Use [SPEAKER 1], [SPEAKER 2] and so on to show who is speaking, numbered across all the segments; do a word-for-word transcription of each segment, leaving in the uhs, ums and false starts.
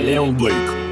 [SPEAKER 1] Леон Блейк.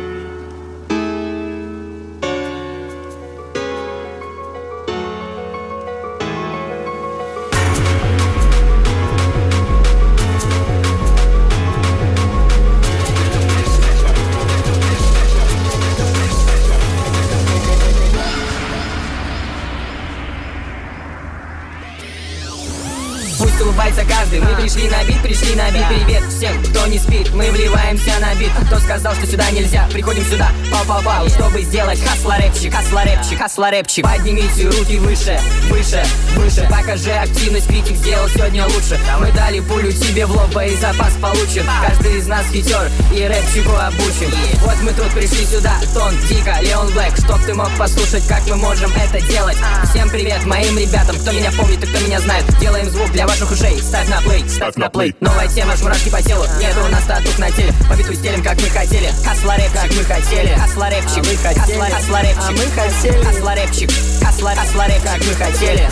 [SPEAKER 2] Пусть улыбается каждый, мы пришли на бит, пришли на бит. Привет всем, кто не спит, мы вливаемся на бит. Кто сказал, что сюда нельзя, приходим сюда, пау-пау-пау, чтобы сделать хасла-рэпчик, хасла-рэпчик, хасла-рэпчик. Поднимите руки выше, выше, выше. Покажи активность, критик сделал сегодня лучше. Мы дали пулю тебе в лоб, боезапас получен. Каждый из нас хитер и рэпчику обучен. Вот мы тут пришли сюда, Тон, Дико, Леон Блейк, чтоб ты мог послушать, как мы можем это делать. Всем привет моим ребятам, кто меня помнит и кто меня знает. Делаем звук для ваших ушей, ставь на плей, ставь на плей. Новая тема, мурашки по телу, нет у нас татух на теле. По биту стелим, как мы хотели, хасла-рэпчик, как мы хотели. Хасла-рэпчик, мы хотели, хасла-рэпчик, а мы хотели. Хасла-рэпчик, хасла-рэпчик, как мы хотели.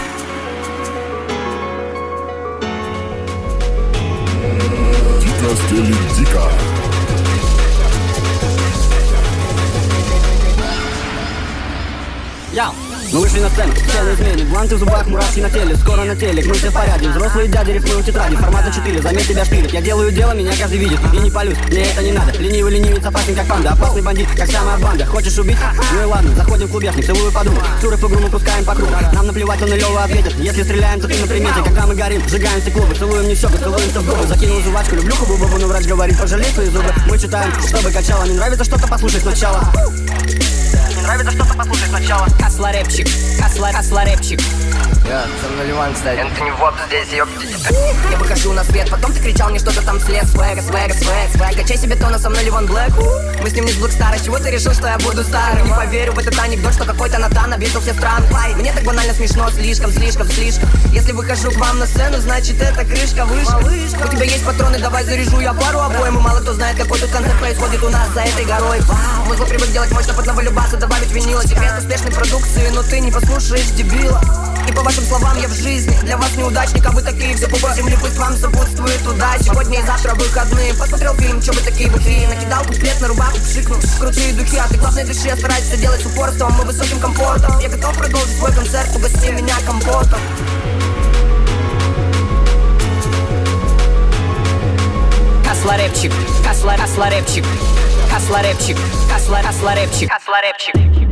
[SPEAKER 1] Дико стиле дико.
[SPEAKER 3] Яу! Мы вышли на сцену, все на измене. Бланты в зубах, мурашки на теле, скоро на телек. Мы все в порядке, взрослые дяди рифмуют тетради. Формата четыре, заметь, тебя шпилит. Я делаю дело, меня каждый видит. И не палюсь, мне это не надо. Ленивый ленивец, опасный как панда. Опасный бандит, как самая банда. Хочешь убить? Ну и ладно, заходим в клубешник, целую подругу. Суры по груму пускаем по кругу. Нам наплевать, он и Лёва ответит. Если стреляем, то ты на примете. Когда мы горим, сжигаем все клубы. Целуем не щеку, целуемся в губы. Закинул жвачку, люблю хубу-бубу, но врач говорит, пожалей свои зубы. Мы читаем, чтобы качало. Не нравится что-то, послушай сначала. Нравится что-то, послушай сначала.
[SPEAKER 2] Хасла-рэпчик, хасла, хасла-рэпчик.
[SPEAKER 4] Я сам наливан, кстати. Энтони вот здесь, ёптите.
[SPEAKER 2] Я выхожу на свет, потом ты кричал мне что-то там вслед. Свэга, свэга, свэг, свэг. Качай себе тона, со мной Ливан Блэк. Мы с ним не с Блэкстара, чего ты решил, что я буду старым? Не поверю в этот анекдот, что какой-то Натан обидел все страны. Мне так банально смешно, слишком, слишком, слишком. Если выхожу к вам на сцену, значит это крышка, вышка. У тебя есть патроны, давай заряжу я пару обоим. И мало кто знает, какой тут концерт происходит у нас за этой горой. Мы зло привык делать мощно под новолюбаса, добавить винила. Секрет успешной продукции, но ты не послушаешь дебила. И по вашим словам я в жизни для вас неудачник, а вы такие все по земле, пусть вам сопутствует удача. Сегодня и завтра выходные, посмотрел фильм, чё вы такие бухие. Накидал куплет на рубаху, пшикнул, крутые духи. А ты главной души, я стараюсь все делать с упорством и высоким комфортом. Я готов продолжить свой концерт, угости меня компотом. Хасла-рэпчик, хасла, хасла-рэпчик, хасла-рэпчик, хасла, хасла-рэпчик, хасла-рэпчик.